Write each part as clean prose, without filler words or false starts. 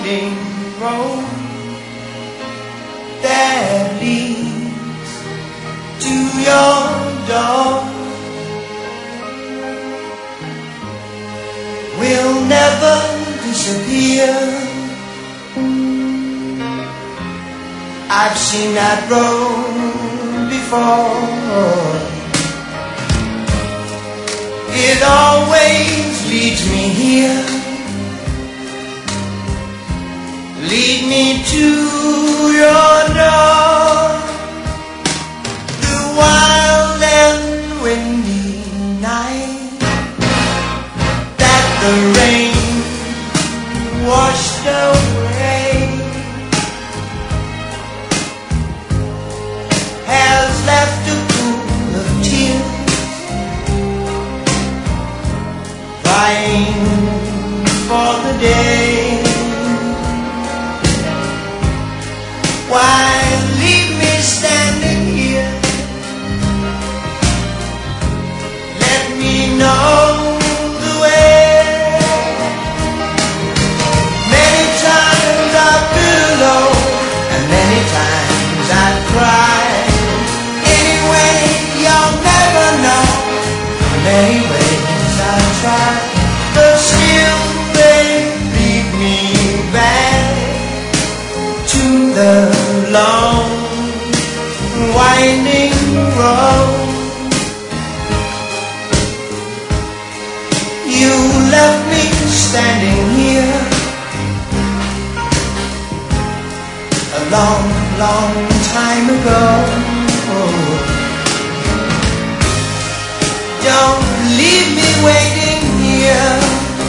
winding road that leads to your door will never disappear. I've seen that road before. It always leads me here. Lead me to your door. The wild and windy night that the rain washed away has left a pool of tears, crying for the day. Why leave me standing here? Let me know the way. Many times I've been alone, and many times I've cried. Anyway, you'll never know. Many ways I've tried, but still they lead me back to the long winding road. You left me standing here a long, long time ago. Don't leave me waiting here.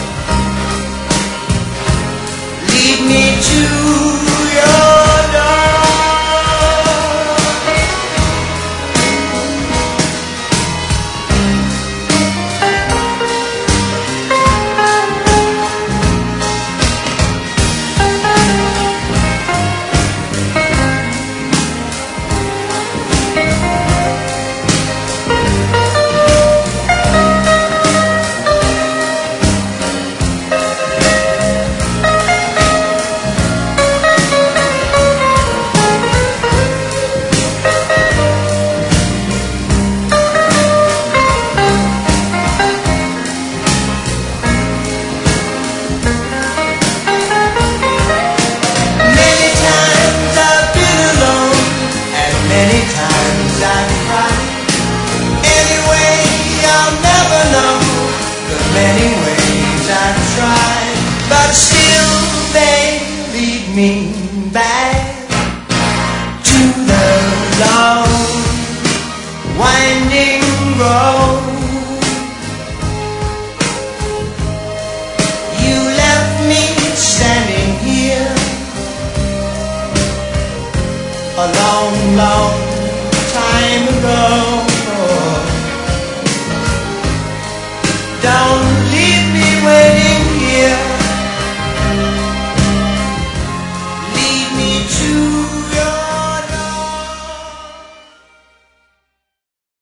Lead me to your door. Many ways I've tried, but still they lead me back to the long winding road. You left me standing here a long, long time ago.